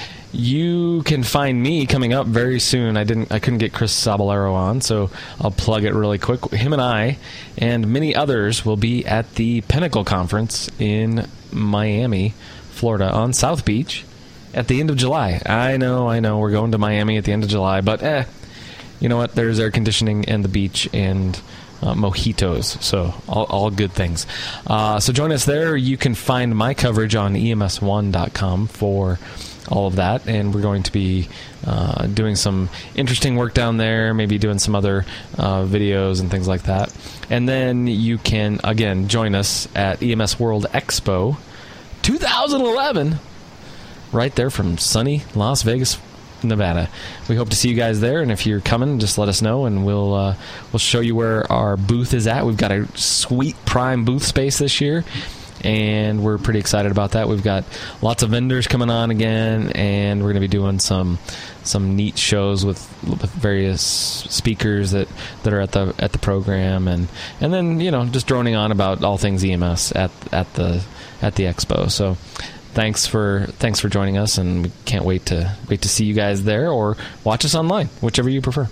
You can find me coming up very soon. I didn't, I couldn't get Chris Saballero on, so I'll plug it really quick. Him and I and many others will be at the Pinnacle Conference in Miami, Florida, on South Beach at the end of July. I know, I know, we're going to Miami at the end of July, but eh, you know what? There's air conditioning and the beach and uh, mojitos, so all, all good things. Uh, so join us there. You can find my coverage on E M S one dot com for all of that, and we're going to be uh, doing some interesting work down there, maybe doing some other uh, videos and things like that. And then you can, again, join us at E M S World Expo twenty eleven, right there from sunny Las Vegas, Nevada. We hope to see you guys there, and if you're coming, just let us know, and we'll uh, we'll show you where our booth is at. We've got a sweet prime booth space this year, and we're pretty excited about that. We've got lots of vendors coming on again, and we're going to be doing some some neat shows with, with various speakers that, that are at the at the program, and and then you know just droning on about all things E M S at at the at the expo. So thanks for thanks for joining us, and we can't wait to wait to see you guys there or watch us online, whichever you prefer.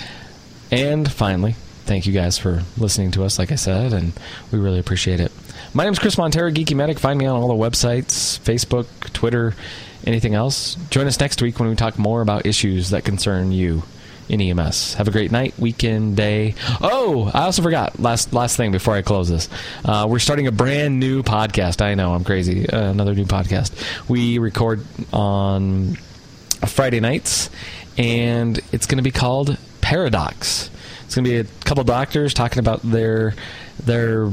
And finally, thank you guys for listening to us, like I said, and we really appreciate it. My name's Chris Montero, Geeky Medic. Find me on all the websites, Facebook, Twitter, anything else. Join us next week when we talk more about issues that concern you in E M S. Have a great night, weekend, day. Oh, I also forgot. Last last thing before I close this. Uh, we're starting a brand new podcast. I know, I'm crazy. Uh, another new podcast. We record on Friday nights, and it's going to be called Paradox. It's going to be a couple doctors talking about their their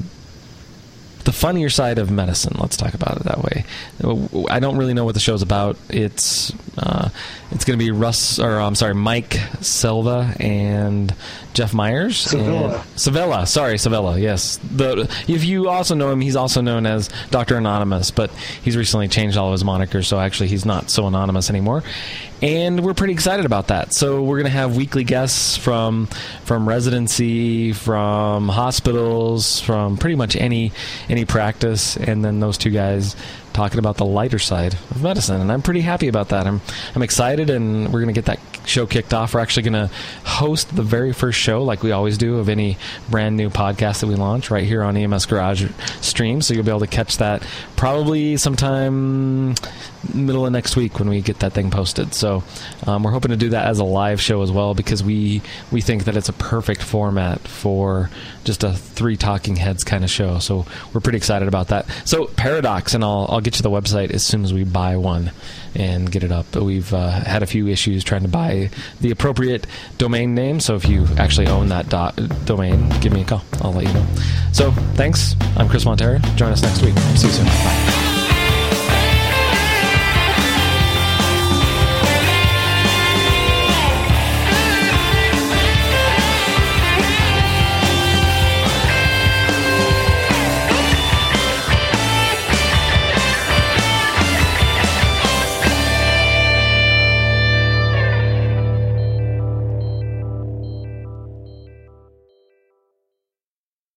the funnier side of medicine. Let's talk about it that way. I don't really know what the show's about. It's uh, it's going to be Russ, or I'm sorry, Mike Silva and Jeff Myers. Sevilla. Sevilla. Sorry, Sevilla. Yes. The if you also know him, he's also known as Doctor Anonymous, but he's recently changed all of his monikers, so actually he's not so anonymous anymore. And we're pretty excited about that. So we're going to have weekly guests from from residency, from hospitals, from pretty much any any practice, and then those two guys talking about the lighter side of medicine, and I'm pretty happy about that. I'm I'm excited, and we're going to get that show kicked off. We're actually going to host the very first show, like we always do, of any brand new podcast that we launch right here on E M S Garage Stream, so you'll be able to catch that probably sometime middle of next week when we get that thing posted. So um, we're hoping to do that as a live show as well, because we we think that it's a perfect format for just a three talking heads kind of show. So we're pretty excited about that. So Paradox, and I'll I'll get you the website as soon as we buy one and get it up. We've uh, had a few issues trying to buy the appropriate domain name, so if you actually own that dot, domain, give me a call. I'll let you know. So thanks. I'm Chris Montero. Join us next week. See you soon. Bye.